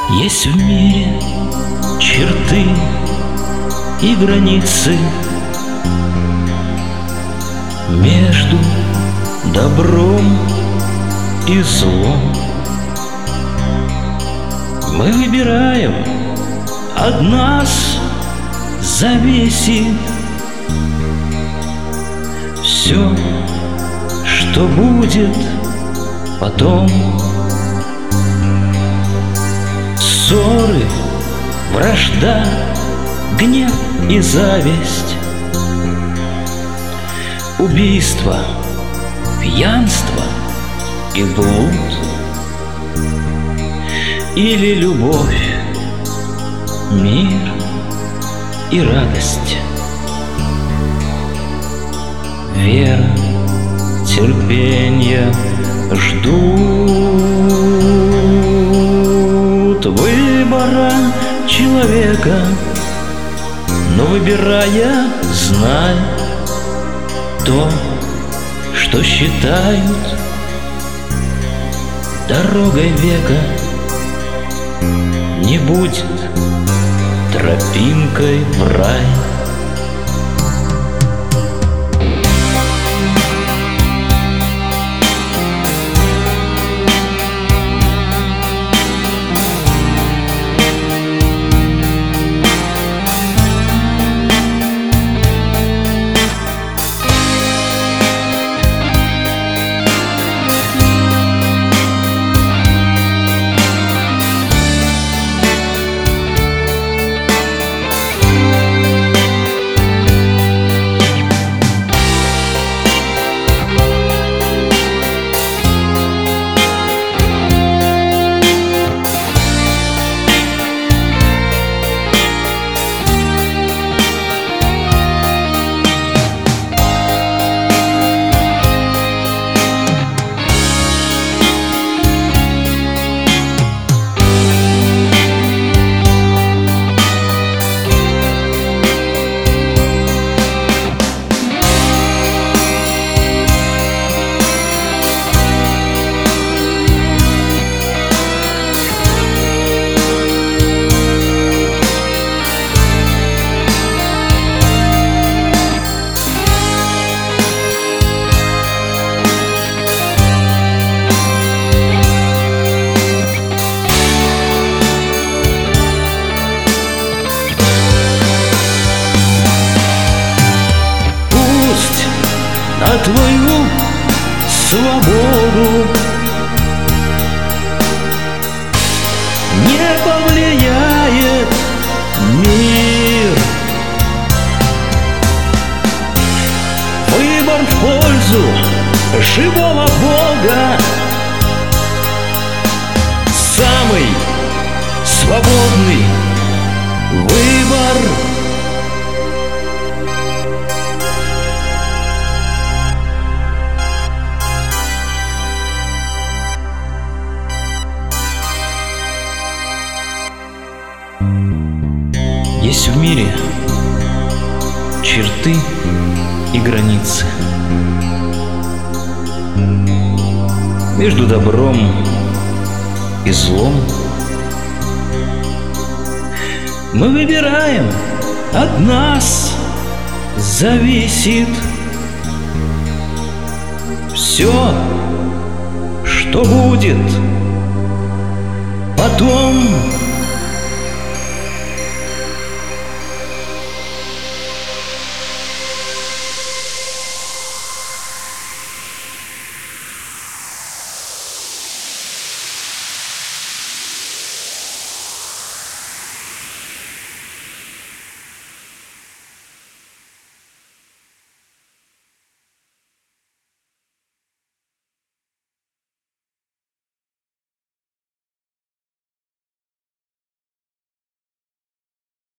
Есть в мире черты и границы между добром и злом. Мы выбираем, от нас зависит все, что будет потом. Ссоры, вражда, гнев и зависть, убийство, пьянство и блуд, или любовь, мир и радость, вера, терпение ждут выбора человека. Но выбирая, знай то, что считают дорогой века, не будет тропинкой в рай. На твою свободу не повлияет мир. Выбор в пользу живого Бога, самый свободный выбор. Есть в мире черты и границы между добром и злом. Мы выбираем, от нас зависит все, что будет потом.